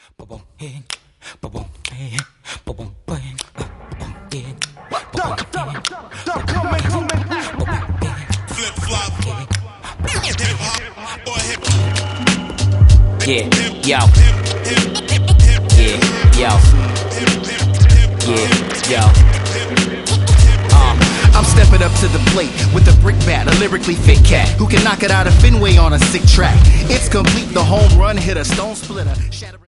Flip flop, hip hop or hip Yeah, yo. Yeah, yo. Yeah, yo. I'm stepping up to the plate with a brick bat, a lyrically fit cat who can knock it out of Fenway on a sick track. It's complete, the home run hit a stone splitter.